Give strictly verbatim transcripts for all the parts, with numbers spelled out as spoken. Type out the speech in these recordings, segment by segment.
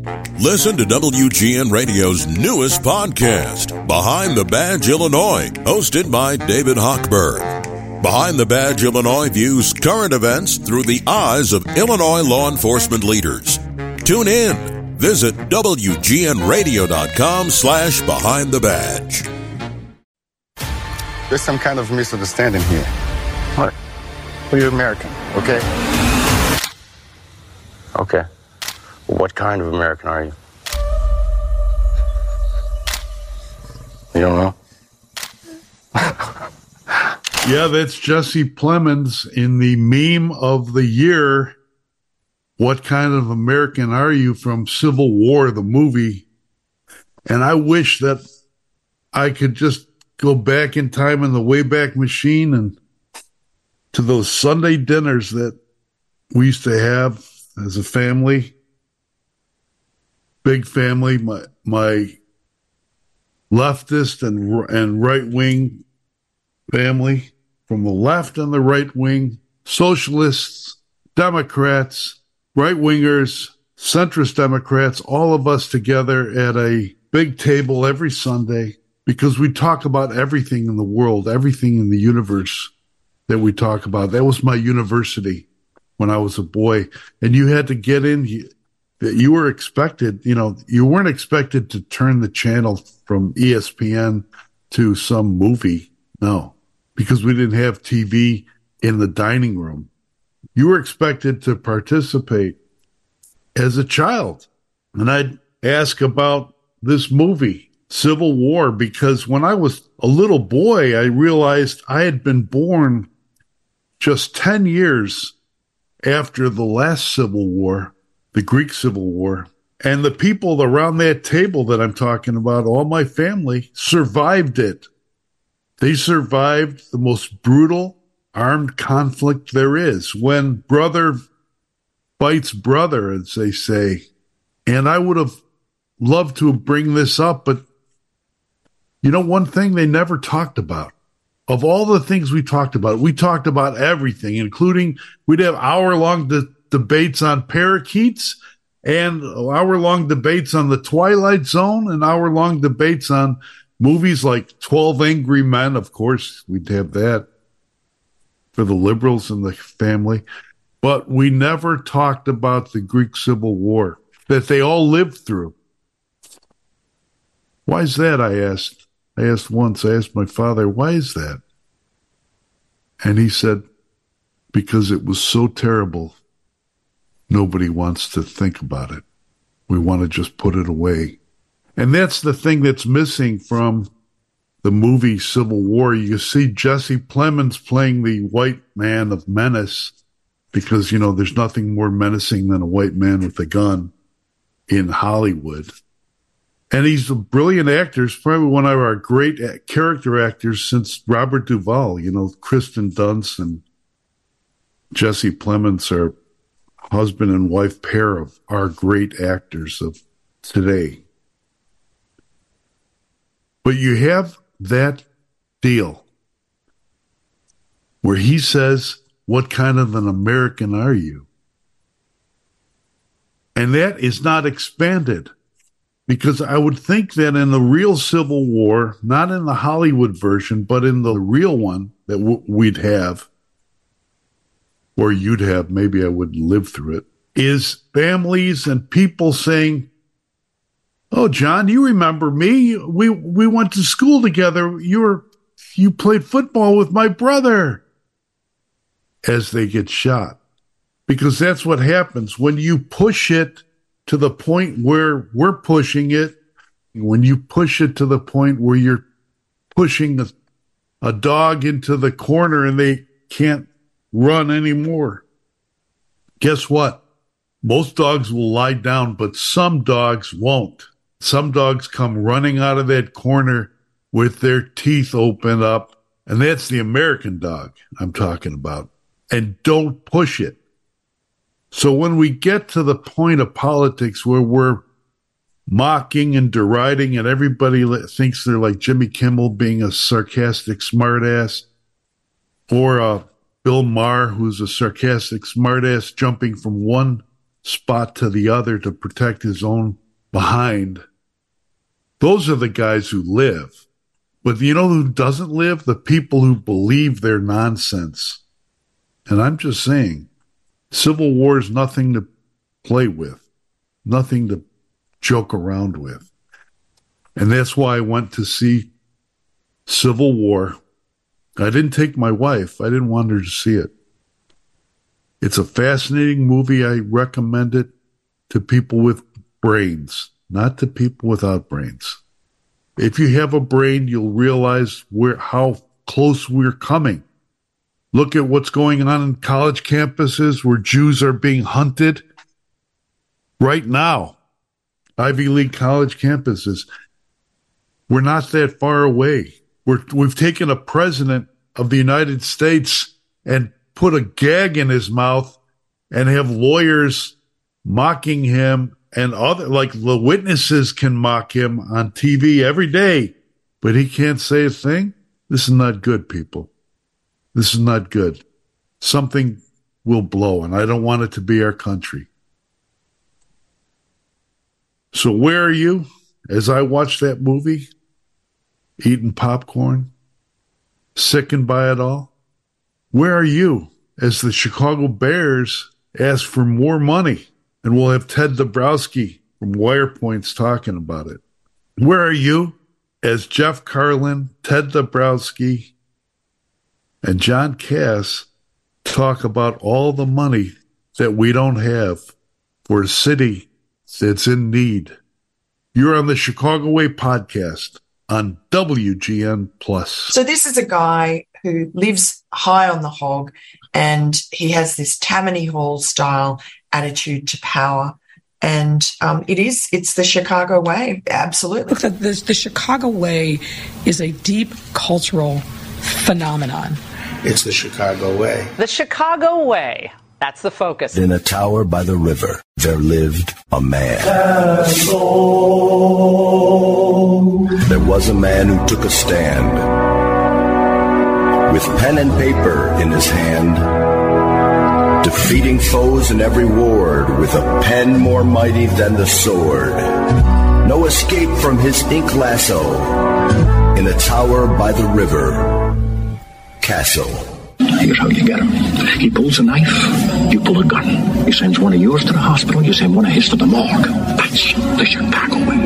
Listen to W G N Radio's newest podcast, Behind the Badge Illinois, hosted by David Hochberg. Behind the Badge Illinois views current events through the eyes of Illinois law enforcement leaders. Tune in. Visit W G N radio dot com slash behind the badge. There's some kind of misunderstanding here. What? Well, you're American, okay? Okay. What kind of American are you? You don't know? Yeah, that's Jesse Plemons in the meme of the year. What kind of American are you, from Civil War, the movie? And I wish that I could just go back in time in the Wayback Machine and to those Sunday dinners that we used to have as a family. Big family, my my leftist and and right wing family, from the left and the right wing, socialists, Democrats, right wingers, centrist Democrats, all of us together at a big table every Sunday, because we talk about everything in the world, everything in the universe that we talk about. That was my university when I was a boy, and you had to get in. You were expected, you know, you weren't expected to turn the channel from E S P N to some movie. No, because we didn't have T V in the dining room. You were expected to participate as a child. And I'd ask about this movie, Civil War, because when I was a little boy, I realized I had been born just ten years after the last Civil War, the Greek Civil War, and the people around that table that I'm talking about, all my family, survived it. They survived the most brutal armed conflict there is, when brother fights brother, as they say. And I would have loved to bring this up, but you know, one thing they never talked about. Of all the things we talked about, we talked about everything, including we'd have hour-long de- debates on parakeets and hour-long debates on the Twilight Zone and hour-long debates on movies like twelve Angry Men. Of course, we'd have that for the liberals in the family. But we never talked about the Greek Civil War that they all lived through. Why is that, I asked. I asked once, I asked my father, why is that? And he said, because it was so terrible, nobody wants to think about it. We want to just put it away. And that's the thing that's missing from the movie Civil War. You see Jesse Plemons playing the white man of menace, because, you know, there's nothing more menacing than a white man with a gun in Hollywood. And he's a brilliant actor. He's probably one of our great character actors since Robert Duvall. You know, Kristen Dunst and Jesse Plemons are husband and wife pair of our great actors of today. But you have that deal where he says, what kind of an American are you? And that is not expanded. Because I would think that in the real Civil War, not in the Hollywood version, but in the real one that w- we'd have, or you'd have, maybe I would live through it, is families and people saying, oh, John, you remember me? We we went to school together. You were you played football with my brother. As they get shot. Because that's what happens when you push it to the point where we're pushing it, when you push it to the point where you're pushing a, a dog into the corner and they can't run anymore. Guess what? Most dogs will lie down, but some dogs won't. Some dogs come running out of that corner with their teeth open up, and that's the American dog I'm talking about. And don't push it. So when we get to the point of politics where we're mocking and deriding and everybody thinks they're like Jimmy Kimmel being a sarcastic smartass, or uh, Bill Maher, who's a sarcastic smartass jumping from one spot to the other to protect his own behind. Those are the guys who live. But you know who doesn't live? The people who believe their nonsense. And I'm just saying, Civil War is nothing to play with, nothing to joke around with. And that's why I went to see Civil War. I didn't take my wife. I didn't want her to see it. It's a fascinating movie. I recommend it to people with brains, not to people without brains. If you have a brain, you'll realize where how close we're coming. Look at what's going on in college campuses where Jews are being hunted right now. Ivy League college campuses. We're not that far away. We're, we've taken a president of the United States and put a gag in his mouth and have lawyers mocking him, and other, like the witnesses can mock him on T V every day, but he can't say a thing. This is not good, people. This is not good. Something will blow, and I don't want it to be our country. So where are you as I watch that movie? Eating popcorn? Sickened by it all? Where are you as the Chicago Bears ask for more money? And we'll have Ted Dabrowski from Wirepoints talking about it. Where are you as Jeff Carlin, Ted Dabrowski, and John Cass talk about all the money that we don't have for a city that's in need? You're on the Chicago Way podcast on W G N Plus. So this is a guy who lives high on the hog, and he has this Tammany Hall style attitude to power. And um, it is, it's the Chicago way, absolutely. Look, the, the, the Chicago way is a deep cultural phenomenon. It's the Chicago way. The Chicago way. That's the focus. In a tower by the river, there lived a man. There was a man who took a stand with pen and paper in his hand, defeating foes in every ward with a pen more mighty than the sword. No escape from his ink lasso in a tower by the river, Castle. Here's how you get him. He pulls a knife, you pull a gun. He sends one of yours to the hospital, you send one of his to the morgue. That's the Chicago way.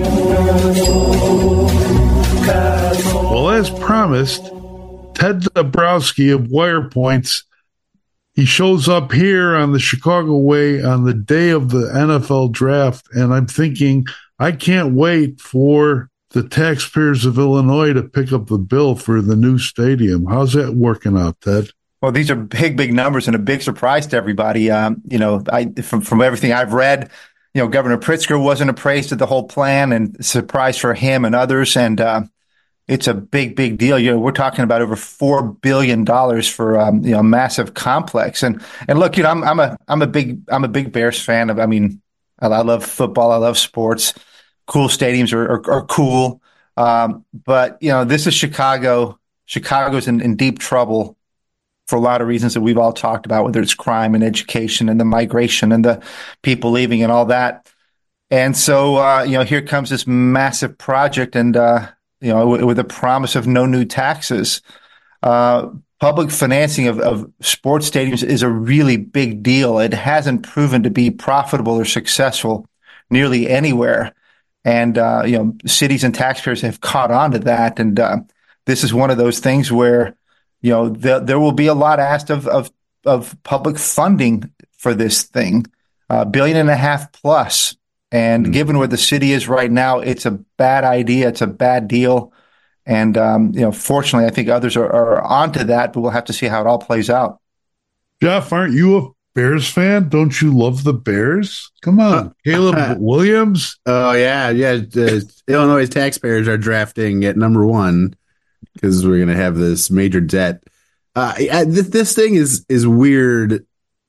Well, as promised, Ted Dabrowski of Wirepoints, he shows up here on the Chicago Way on the day of the N F L draft, and I'm thinking, I can't wait for the taxpayers of Illinois to pick up the bill for the new stadium. How's that working out, Ted? Well, these are big, big numbers and a big surprise to everybody. Um, you know, I from from everything I've read, you know, Governor Pritzker wasn't appraised of the whole plan, and surprise for him and others. And uh, it's a big, big deal. You know, we're talking about over four billion dollars for um, you know, a massive complex. And and look, you know, I'm I'm a I'm a big I'm a big Bears fan. Of, I mean, I, I love football. I love sports. Cool stadiums are are, are cool. Um, but you know, this is Chicago. Chicago's in, in deep trouble for a lot of reasons that we've all talked about, whether it's crime and education and the migration and the people leaving and all that. And so, uh, you know, here comes this massive project, and, uh, you know, with, with a promise of no new taxes. Uh, public financing of, of sports stadiums is a really big deal. It hasn't proven to be profitable or successful nearly anywhere. And, uh, you know, cities and taxpayers have caught on to that. And uh, this is one of those things where, you know, there, there will be a lot asked of, of, of public funding for this thing, a uh, billion and a half plus. And mm-hmm. given where the city is right now, it's a bad idea. It's a bad deal. And, um, you know, fortunately, I think others are, are onto that, but we'll have to see how it all plays out. Jeff, aren't you a Bears fan? Don't you love the Bears? Come on, Caleb Williams. Oh, yeah. Yeah. The Illinois taxpayers are drafting at number one because we're going to have this major debt. Uh, I, this, this thing is, is weird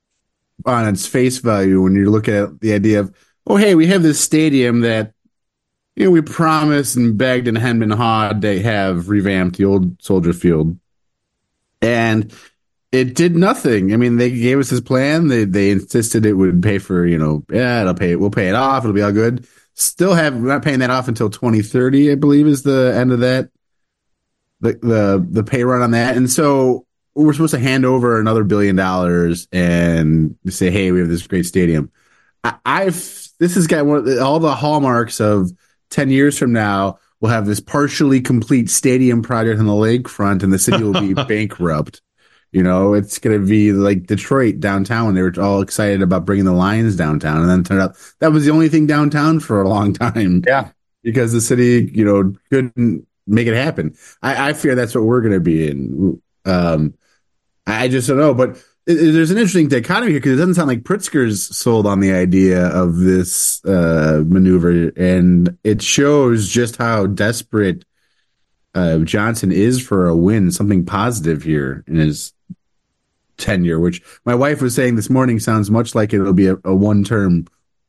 on its face value when you're looking at the idea of, oh, hey, we have this stadium that, you know, we promised and begged and hemmed and hawed to have revamped the old Soldier Field. And it did nothing. I mean, they gave us this plan. They they insisted it would pay for, you know, yeah, it'll pay. We'll pay it off. It'll be all good. Still have we're not paying that off until twenty thirty, I believe, is the end of that. The the the pay run on that, and so we're supposed to hand over another billion dollars and say, hey, we have this great stadium. I, I've this has got one of the, all the hallmarks of ten years from now. We'll have this partially complete stadium project on the lakefront, and the city will be bankrupt. You know, it's going to be like Detroit downtown when they were all excited about bringing the Lions downtown, and then it turned out that was the only thing downtown for a long time. Yeah, because the city, you know, couldn't make it happen. I, I fear that's what we're going to be in. Um, I just don't know, but it, it, there's an interesting dichotomy here because it doesn't sound like Pritzker's sold on the idea of this uh, maneuver, and it shows just how desperate uh, Johnson is for a win, something positive here in his tenure, which my wife was saying this morning sounds much like it'll be a, a one-term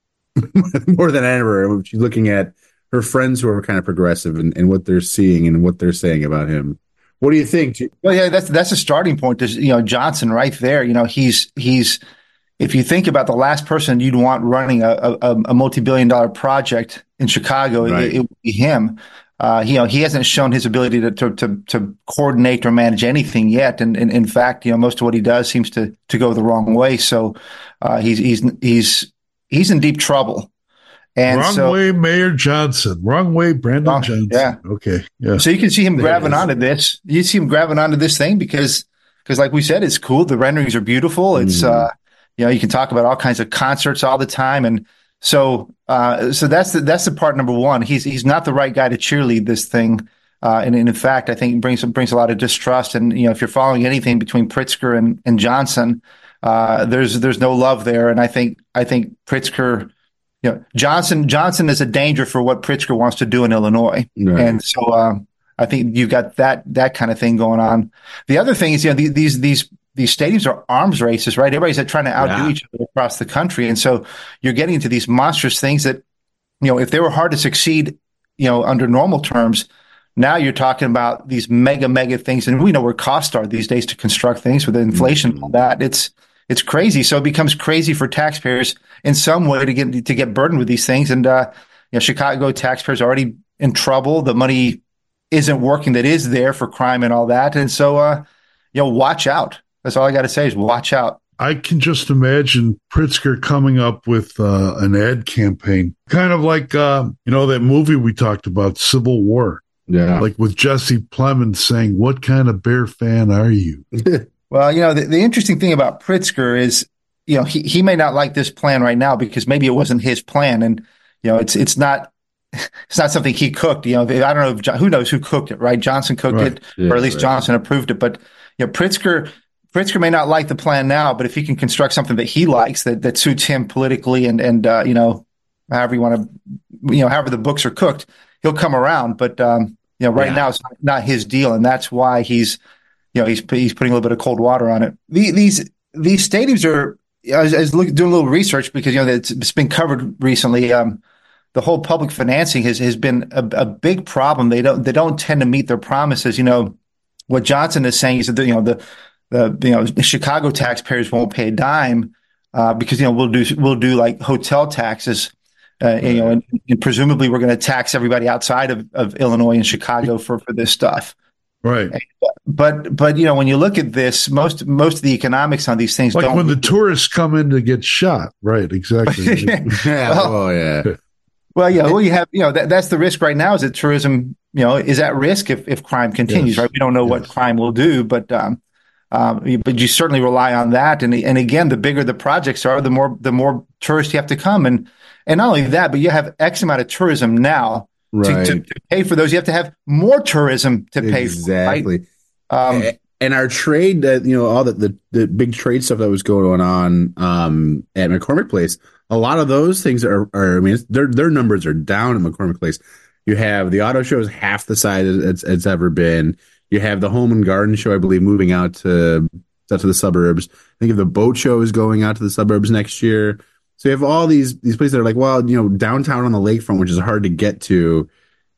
more than ever. She's looking at her friends who are kind of progressive and, and what they're seeing and what they're saying about him. What do you think? Well, yeah, that's that's a starting point. There's, you know, Johnson right there. You know, he's he's if you think about the last person you'd want running a, a, a multi-billion dollar project in Chicago, right. it, it would be him. Uh, you know, he hasn't shown his ability to to to, to coordinate or manage anything yet, and, and in fact, you know, most of what he does seems to to go the wrong way. So uh, he's he's he's he's in deep trouble. And wrong so, way, Mayor Johnson. Wrong way, Brandon wrong, Johnson. Yeah. Okay. Yeah. So you can see him there grabbing onto this. You see him grabbing onto this thing because, because like we said, it's cool. The renderings are beautiful. It's, mm. uh, you know, you can talk about all kinds of concerts all the time. And so, uh, so that's the, that's the part number one. He's, he's not the right guy to cheerlead this thing. Uh, and, and in fact, I think it brings, brings a lot of distrust. And, you know, if you're following anything between Pritzker and, and Johnson, uh, there's, there's no love there. And I think, I think Pritzker, you know, Johnson Johnson is a danger for what Pritzker wants to do in Illinois, right. and so um, I think you've got that that kind of thing going on. The other thing is, you know, the, these these these stadiums are arms races, right? Everybody's trying to outdo yeah. each other across the country, and so you're getting into these monstrous things that, you know, if they were hard to succeed, you know, under normal terms, now you're talking about these mega mega things, and we know where costs are these days to construct things with inflation mm-hmm. and all that. It's It's crazy. So it becomes crazy for taxpayers in some way to get to get burdened with these things. And uh, you know, Chicago taxpayers are already in trouble. The money isn't working that is there for crime and all that. And so, uh, you know, watch out. That's all I got to say is watch out. I can just imagine Pritzker coming up with uh, an ad campaign, kind of like uh, you know that movie we talked about, Civil War. Yeah, like with Jesse Plemons saying, "What kind of Bear fan are you?" Well, you know, the, the interesting thing about Pritzker is, you know, he, he may not like this plan right now because maybe it wasn't his plan. And, you know, it's it's not it's not something he cooked. You know, I don't know if John, who knows who cooked it, right? Johnson cooked right. it, yeah, or at least right. Johnson approved it. But, you know, Pritzker Pritzker may not like the plan now, but if he can construct something that he likes that, that suits him politically and, and uh, you know, however you want to, you know, however the books are cooked, he'll come around. But, um, you know, right yeah. now it's not, not his deal. And that's why he's, you know, he's he's putting a little bit of cold water on it. The, these these stadiums are. I was, I was looking, doing a little research because you know it's, it's been covered recently. Um, the whole public financing has has been a, a big problem. They don't they don't tend to meet their promises. You know, what Johnson is saying is that you know the the you know the Chicago taxpayers won't pay a dime uh, because you know we'll do we'll do like hotel taxes. Uh, you know, and, and presumably we're going to tax everybody outside of, of Illinois and Chicago for for this stuff. Right. But, but, you know, when you look at this, most, most of the economics on these things, like don't when the tourists come in to get shot. Right. Exactly. yeah. Well, oh, yeah. Well, yeah. Well, you have, you know, that, that's the risk right now is that tourism, you know, is at risk if, if crime continues, yes. right? We don't know yes. what crime will do, but, um, um, but you certainly rely on that. And, and again, the bigger the projects are, the more, the more tourists you have to come. And, and not only that, but you have X amount of tourism now. Right. To, to, to pay for those, you have to have more tourism to pay exactly. for. Exactly. Um, and our trade, that you know, all the, the the big trade stuff that was going on um, at McCormick Place, a lot of those things are, are I mean, their their numbers are down at McCormick Place. You have the auto show is half the size it's, it's ever been. You have the home and garden show, I believe, moving out to out to the suburbs. I think the boat show is going out to the suburbs next year. So you have all these these places that are like, well, you know, downtown on the lakefront, which is hard to get to,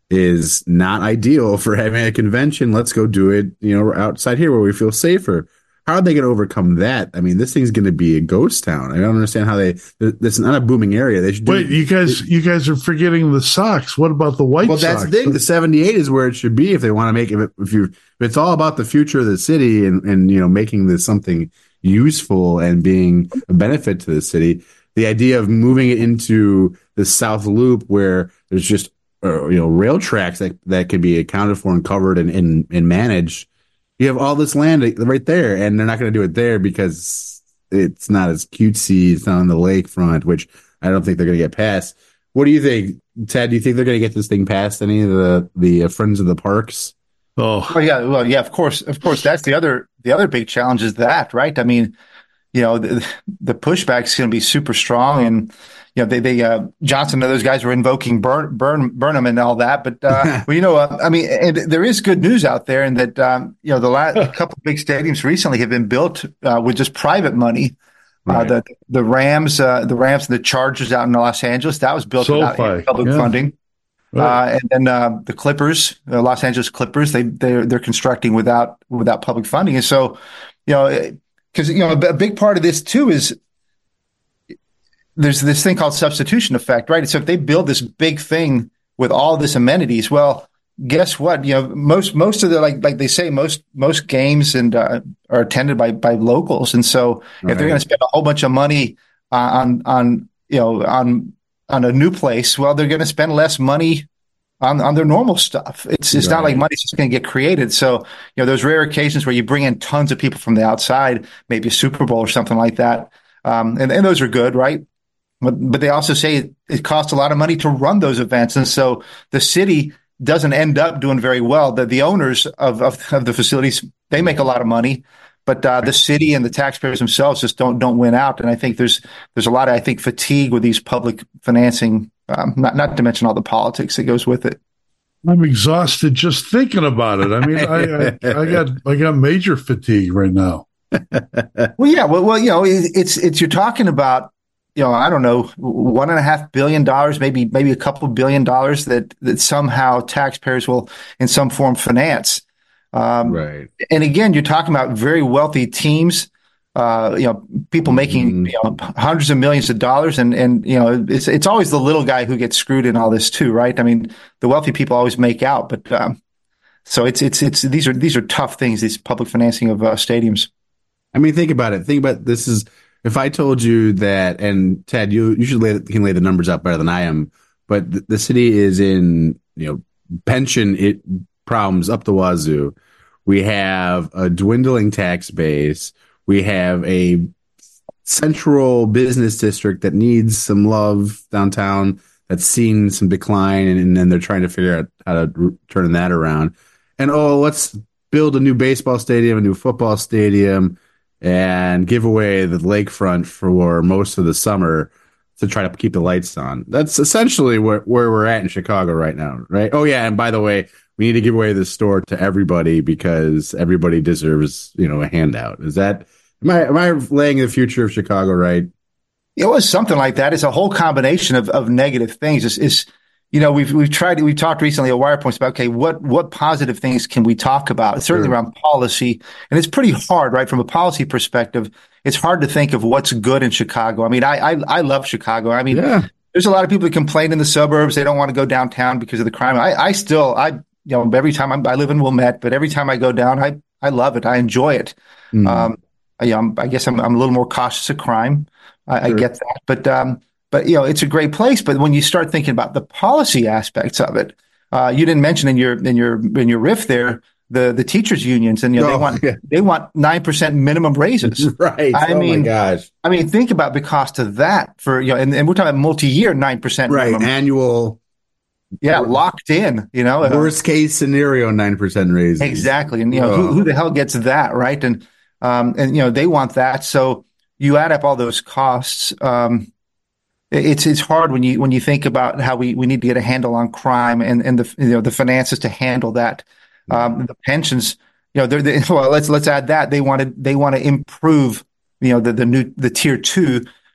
is not ideal for having a convention. Let's go do it, you know, outside here where we feel safer. how are they going to overcome that? I mean, this thing's going to be a ghost town. I don't understand how they. This is not a booming area. They should do, wait. You guys, you guys are forgetting the Sox. What about the White well, Sox? Well, that's the thing. The seventy-eight is where it should be if they want to make it. If you, if it's all about the future of the city and and you know making this something useful and being a benefit to the city. The idea of moving it into the South Loop where there's just uh, you know rail tracks that that could be accounted for and covered and and, and managed. You have all this land right there, and they're not going to do it there because it's not as cutesy. It's not on the lakefront, which I don't think they're going to get past. What do you think, Ted? Do you think they're going to get this thing past any of the the uh, Friends of the Parks? Oh, oh yeah, well, yeah, of course, of course. That's the other the other big challenge is that, right? I mean, you know, the, the pushback is going to be super strong, and you know, they, they uh, Johnson and those guys were invoking Burn, Burn, Burnham and all that. But uh, well, you know, uh, I mean, and there is good news out there, in that um, you know, the last a couple of big stadiums recently have been built uh, with just private money. Right. Uh, the the Rams, uh, the Rams, and the Chargers out in Los Angeles, that was built so without any public yeah. funding. Right. Uh, and then uh, the Clippers, the Los Angeles Clippers, they they're they're constructing without without public funding, and so you know. Because, you know, a big part of this, too, is there's this thing called substitution effect, right? So if they build this big thing with all this amenities, well, guess what? You know, most most of the, like like they say, most most games and uh, are attended by by locals. And so right. if they're going to spend a whole bunch of money on, on you know, on on a new place, well, they're going to spend less money on, on their normal stuff. It's it's right. not like money's just going to get created. So, you know, those rare occasions where you bring in tons of people from the outside, maybe a Super Bowl or something like that. Um, and, and those are good, right? But, but they also say it, it costs a lot of money to run those events. And so the city doesn't end up doing very well. The, the owners of, of, of the facilities, they make a lot of money, but uh, the city and the taxpayers themselves just don't don't win out. And I think there's there's a lot of, I think, fatigue with these public financing. Um, not not to mention all the politics that goes with it. I'm exhausted just thinking about it. I mean, I, I, I got I got major fatigue right now. Well, yeah, well, well, you know, it, it's it's you're talking about, you know, I don't know, one and a half billion dollars, maybe maybe a couple billion dollars that that somehow taxpayers will in some form finance. Um, right. And again, you're talking about very wealthy teams. Uh, you know, people making you know hundreds of millions of dollars, and and you know, it's it's always the little guy who gets screwed in all this too, right? I mean, the wealthy people always make out, but um, so it's it's it's these are these are tough things. These public financing of uh, stadiums. I mean, think about it. Think about this is if I told you that, and Ted, you you should lay, can lay the numbers out better than I am, but the, the city is in you know pension it problems up the wazoo. We have a dwindling tax base. We have a central business district that needs some love downtown that's seen some decline, and then they're trying to figure out how to turn that around. And, oh, let's build a new baseball stadium, a new football stadium, and give away the lakefront for most of the summer to try to keep the lights on. That's essentially where, where we're at in Chicago right now, right? Oh, yeah, and by the way, we need to give away this store to everybody because everybody deserves, you know, a handout. Is that... Am I, am I laying the future of Chicago right? It was something like that. It's a whole combination of, of negative things. It's, it's, you know, we've we've tried. We've talked recently at Wirepoints about okay, what what positive things can we talk about? It's certainly sure. around policy, and it's pretty hard, right? From a policy perspective, it's hard to think of what's good in Chicago. I mean, I I, I love Chicago. I mean, yeah. there's a lot of people that complain in the suburbs. They don't want to go downtown because of the crime. I, I still, I you know, every time I'm, I live in Wilmette, but every time I go down, I I love it. I enjoy it. Mm. Um, I, um, I guess I'm, I'm a little more cautious of crime. I, sure. I get that, but um, but you know, it's a great place. But when you start thinking about the policy aspects of it, uh, you didn't mention in your in your in your riff there the the teachers unions, and you know, oh, they want yeah. they want nine percent minimum raises. Right. I oh mean, my gosh. I mean, think about the cost of that for you know, and, and we're talking about multi-year nine percent right minimum. Annual. Yeah, locked in. You know, worst case scenario, nine percent raises. Exactly, and you know, oh. who, who the hell gets that, right? And Um, and, you know, they want that. So you add up all those costs. Um, it's, it's hard when you, when you think about how we, we need to get a handle on crime and, and the, you know, the finances to handle that. Um, the pensions, you know, they're, they, well, let's, let's add that. They want to, they want to improve, you know, the, the new, the tier two,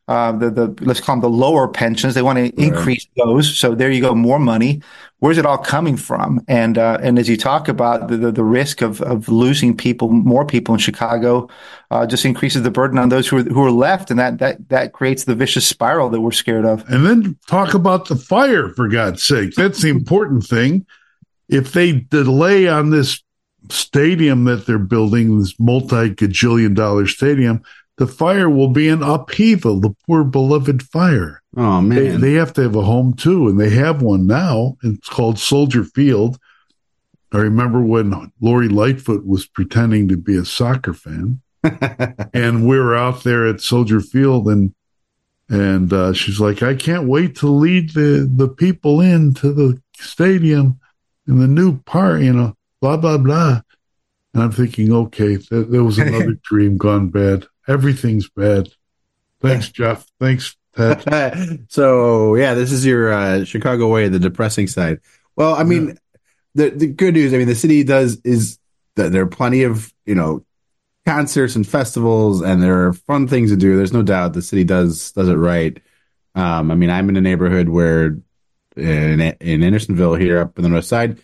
uh, the the let's call them the lower pensions. They want to increase right. those. So there you go, more money. Where's it all coming from? And uh, and as you talk about the, the, the risk of, of losing people, more people in Chicago, uh, just increases the burden on those who are who are left, and that that that creates the vicious spiral that we're scared of. And then talk about the fire, for God's sake. That's the important thing. If they delay on this stadium that they're building, this multi-gajillion dollar stadium, the fire will be an upheaval, the poor beloved fire. Oh, man. They, they have to have a home, too, and they have one now. It's called Soldier Field. I remember when Lori Lightfoot was pretending to be a soccer fan, and we were out there at Soldier Field, and and uh, she's like, I can't wait to lead the, the people into the stadium in the new part, you know, blah, blah, blah. And I'm thinking, okay, th- there was another dream gone bad. Everything's bad. Thanks, Jeff. Thanks, Ted. So, yeah, this is your uh, Chicago way, the depressing side. Well, I mean, yeah. the the good news, I mean, the city does is that there are plenty of, you know, concerts and festivals, and there are fun things to do. There's no doubt the city does does it right. Um, I mean, I'm in a neighborhood where in in Andersonville here up in the north side,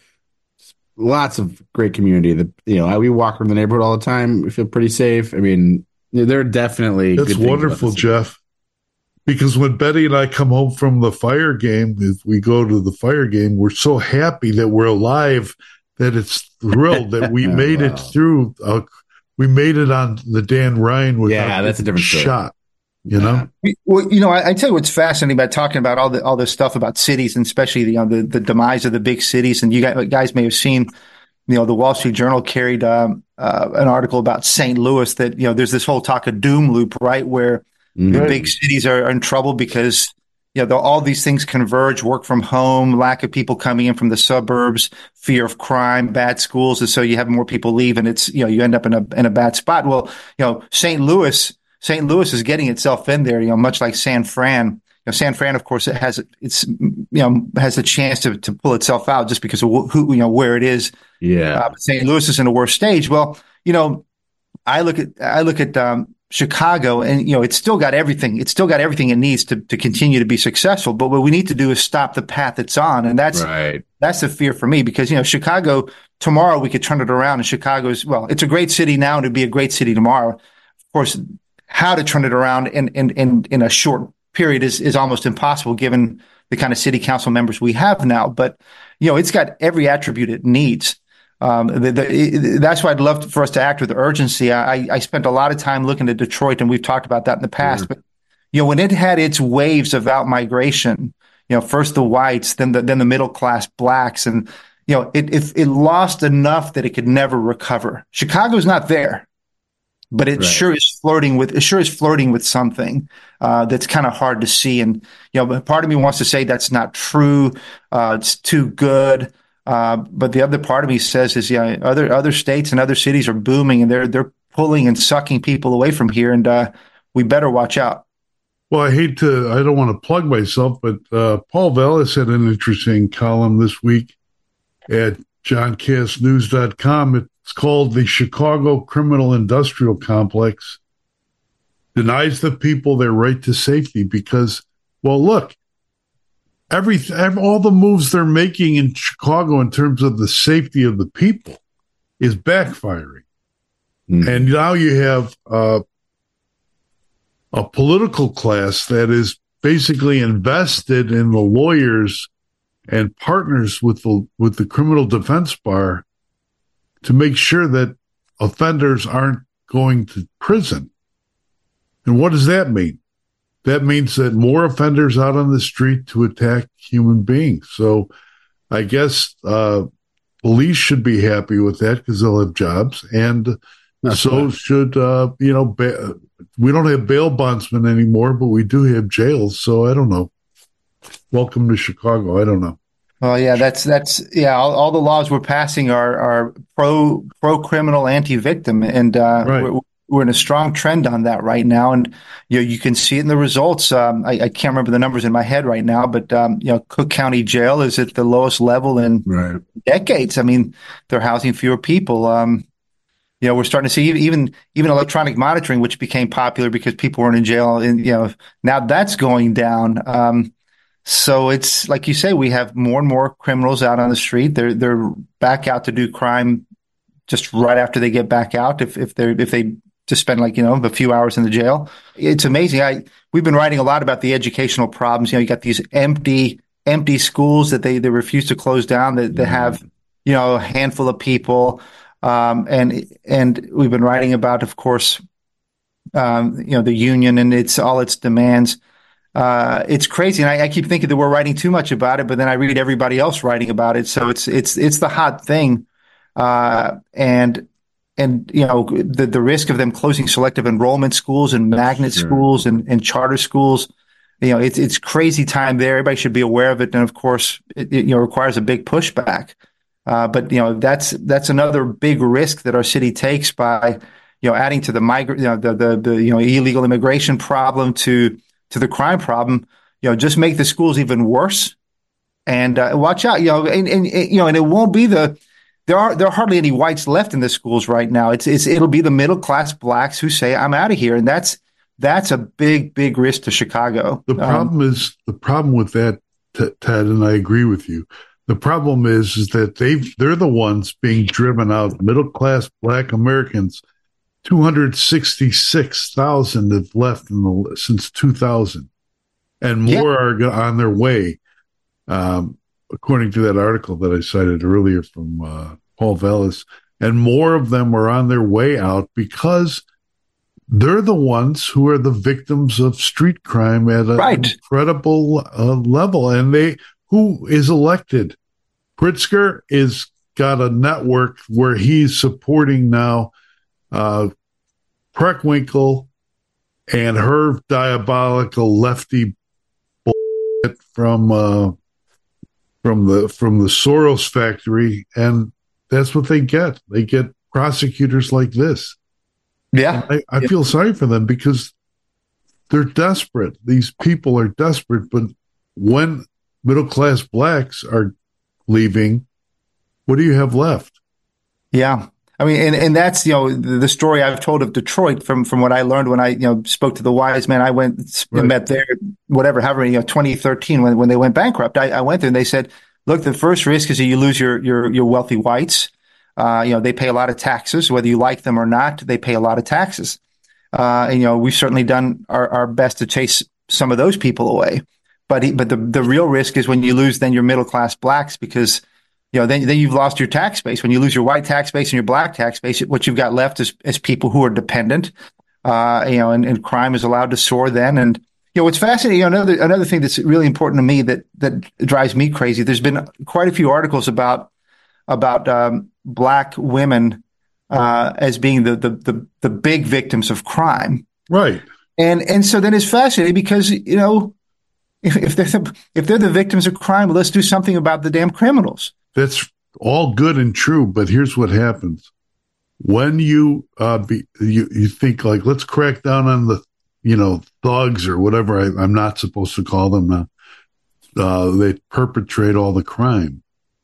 lots of great community. The you know, we walk around the neighborhood all the time. We feel pretty safe. I mean, they're definitely that's good wonderful, Jeff. Because when Betty and I come home from the fire game, if we go to the fire game, we're so happy that we're alive, that it's thrilled that we made wow. it through. Uh, we made it on the Dan Ryan without yeah, that's a different shot. You know, well, you know, I, I tell you what's fascinating about talking about all the all this stuff about cities, and especially the, you know, the the demise of the big cities. And you guys, guys may have seen, you know, the Wall Street Journal carried um, uh, an article about Saint Louis that, you know, there's this whole talk of doom loop, right, where mm-hmm. the big cities are, are in trouble because, you know, all these things converge: work from home, lack of people coming in from the suburbs, fear of crime, bad schools, and so you have more people leave, and it's, you know, you end up in a in a bad spot. Well, you know, Saint Louis. Saint Louis is getting itself in there, you know, much like San Fran. You know, San Fran, of course, it has it's you know has a chance to to pull itself out just because of who you know where it is. Yeah, uh, Saint Louis is in a worse stage. Well, you know, I look at I look at um, Chicago, and you know, it's still got everything. It's still got everything it needs to to continue to be successful. But what we need to do is stop the path it's on, and that's right. That's the fear for me, because you know, Chicago tomorrow we could turn it around, and Chicago's well, it's a great city now, and it'd be a great city tomorrow. Of course. How to turn it around in, in, in, in a short period is, is almost impossible given the kind of city council members we have now. But, you know, it's got every attribute it needs. Um, the, the, it, that's why I'd love for us to act with urgency. I, I spent a lot of time looking at Detroit, and we've talked about that in the past. Mm-hmm. But, you know, when it had its waves of out-migration, you know, first the whites, then the, then the middle-class blacks, and, you know, it, it, it lost enough that it could never recover. Chicago's not there. But it right. sure is flirting with it sure is flirting with something uh, that's kind of hard to see. And you know, part of me wants to say that's not true. Uh, it's too good. Uh, but the other part of me says is, yeah, other other states and other cities are booming, and they're they're pulling and sucking people away from here, and uh, we better watch out. Well, I hate to, I don't want to plug myself, but uh, Paul Vallis had an interesting column this week at john cass news dot com. It, It's called The Chicago Criminal Industrial Complex Denies the People Their Right to Safety because, well, look, every, every all the moves they're making in Chicago in terms of the safety of the people is backfiring. Mm. And now you have uh, a political class that is basically invested in the lawyers and partners with the with the criminal defense bar to make sure that offenders aren't going to prison. And what does that mean? That means that more offenders out on the street to attack human beings. So I guess uh, police should be happy with that because they'll have jobs. And That's so right. should, uh, you know, ba- we don't have bail bondsmen anymore, but we do have jails. So I don't know. Welcome to Chicago. I don't know. Oh yeah, that's that's yeah. All, all the laws we're passing are are pro pro criminal, anti victim, and uh, right. we're, we're in a strong trend on that right now. And you know, you can see it in the results. Um, I, I can't remember the numbers in my head right now, but um, you know, Cook County Jail is at the lowest level in right. decades. I mean, they're housing fewer people. Um, You know, we're starting to see even even electronic monitoring, which became popular because people weren't in jail, and you know now that's going down. Um, so it's like you say, we have more and more criminals out on the street. They're they're back out to do crime just right after they get back out. If if they if they just spend like you know a few hours in the jail, it's amazing. I we've been writing a lot about the educational problems. You know, you got these empty empty schools that they they refuse to close down. That that have you know a handful of people. Um, and and we've been writing about, of course, um, you know, the union and its all its demands. Uh, it's crazy, and I, I keep thinking that we're writing too much about it, but then I read everybody else writing about it, so it's it's it's the hot thing. Uh, and and you know, the the risk of them closing selective enrollment schools and magnet sure. schools and, and charter schools. You know, it's it's crazy time there. Everybody should be aware of it, and of course, it, it you know requires a big pushback. Uh, but you know that's that's another big risk that our city takes by you know adding to the migrant you know the, the the you know illegal immigration problem to to the crime problem. You know, just make the schools even worse, and uh, watch out. You know, and, and, and you know, and it won't be the there are there are hardly any whites left in the schools right now. It's it's it'll be the middle class blacks who say I'm out of here, and that's that's a big big risk to Chicago. The problem um, is the problem with that, Ted, and I agree with you. The problem is, is that they've, they're the ones being driven out. Middle-class black Americans, two hundred sixty-six thousand have left in the, since two thousand, and more yeah. are on their way, um, according to that article that I cited earlier from uh, Paul Vallis. And more of them are on their way out because they're the ones who are the victims of street crime at an right. incredible uh, level. And they who is elected? Pritzker is got a network where he's supporting now uh, Preckwinkle and her diabolical lefty bullshit from uh, from the from the Soros factory, and that's what they get. They get prosecutors like this. Yeah, I, I yeah. feel sorry for them because they're desperate. These people are desperate, but when middle-class blacks are leaving, what do you have left? Yeah. I mean, and, and that's, you know, the, the story I've told of Detroit from, from what I learned when I, you know, spoke to the wise men. I went right. and met there, whatever, however, you know, twenty thirteen when, when they went bankrupt. I, I went there and they said, look, the first risk is that you lose your, your, your wealthy whites. Uh, you know, they pay a lot of taxes, whether you like them or not, they pay a lot of taxes. Uh, and, you know, we've certainly done our, our best to chase some of those people away. But he, but the, the real risk is when you lose then your middle class blacks, because you know then then you've lost your tax base. When you lose your white tax base and your black tax base, what you've got left is is people who are dependent. Uh, you know, and, and crime is allowed to soar then. And you know, what's fascinating. You know, another another thing that's really important to me that that drives me crazy. There's been quite a few articles about about um, black women uh, as being the, the the the big victims of crime. Right. And and so then it's fascinating because you know. If, if they're the, if they're the victims of crime, well, let's do something about the damn criminals. That's all good and true, but here's what happens: when you uh, be, you you think like, let's crack down on the you know thugs or whatever I, I'm not supposed to call them now. Uh, they perpetrate all the crime.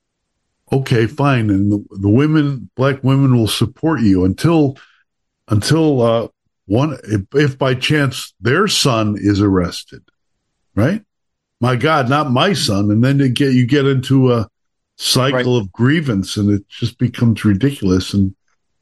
Okay, fine, and the, the women, black women, will support you until until uh, one if, if by chance their son is arrested. Right? My God, not my son. And then you get you get into a cycle right. of grievance, and it just becomes ridiculous, and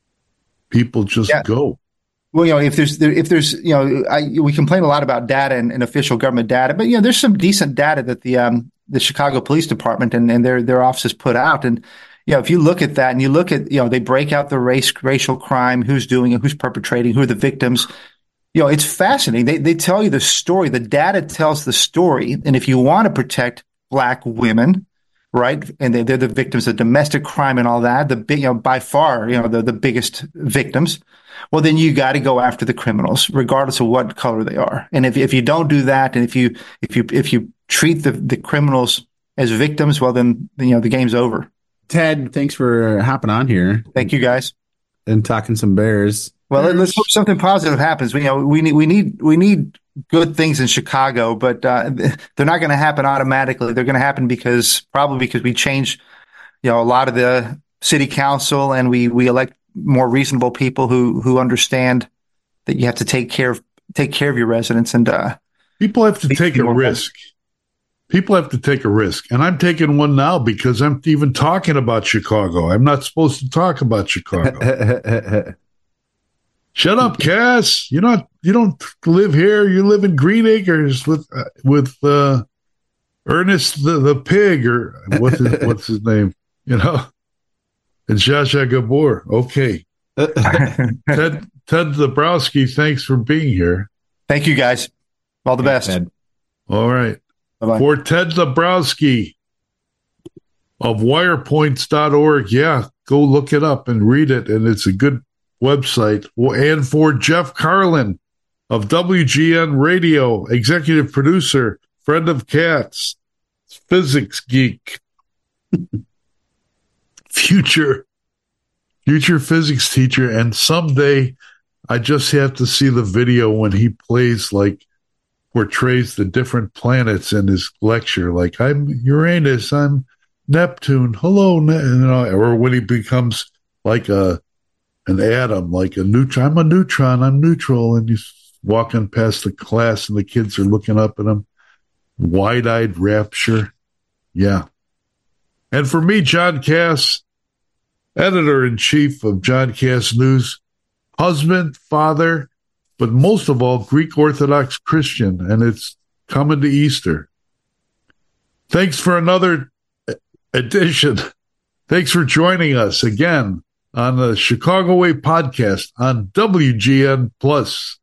people just yeah. go. Well, you know, if there's if there's you know, I, we complain a lot about data and, and official government data, but you know, there's some decent data that the um, the Chicago Police Department and, and their their offices put out, and you know, if you look at that and you look at you know, they break out the race racial crime, who's doing it, who's perpetrating, who are the victims. You know, it's fascinating. They they tell you the story. The data tells the story. And if you want to protect black women, right, and they, they're the victims of domestic crime and all that, the big, you know, by far, you know, the, the biggest victims, well, then you got to go after the criminals, regardless of what color they are. And if if you don't do that, and if you if you if you treat the, the criminals as victims, well, then you know the game's over. Ted, thanks for hopping on here. Thank you, guys, and talking some Bears. Well, let's hope something positive happens. We, you know, we need we need we need good things in Chicago, but uh, they're not going to happen automatically. They're going to happen because probably because we change, you know, a lot of the city council and we we elect more reasonable people who who understand that you have to take care of take care of your residents. And uh, people have to take a risk. People have to take a risk. And I'm taking one now because I'm even talking about Chicago. I'm not supposed to talk about Chicago. Shut up, Cass. You're not, you don't live here. You live in Green Acres with, uh, with, uh, Ernest the, the pig, or what's his, what's his name? You know, and Zsa Zsa Gabor. Okay. Ted, Ted Dabrowski, thanks for being here. Thank you, guys. All the best. Ted. All right. Bye-bye. For Ted Dabrowski of wirepoints dot org. Yeah, go look it up and read it. And it's a good website. And for Jeff Carlin of W G N Radio, executive producer, friend of Cats, physics geek, future, future physics teacher. And someday I just have to see the video when he plays, like, portrays the different planets in his lecture. Like, I'm Uranus, I'm Neptune, hello, ne-, you know, or when he becomes like a an atom, like a neutron. I'm a neutron, I'm neutral, and he's walking past the class and the kids are looking up at him, wide-eyed rapture. Yeah. And for me, John Cass, editor-in-chief of John Cass News, husband, father, but most of all, Greek Orthodox Christian, and it's coming to Easter. Thanks for another edition. Thanks for joining us again on the Chicago Way podcast on W G N Plus.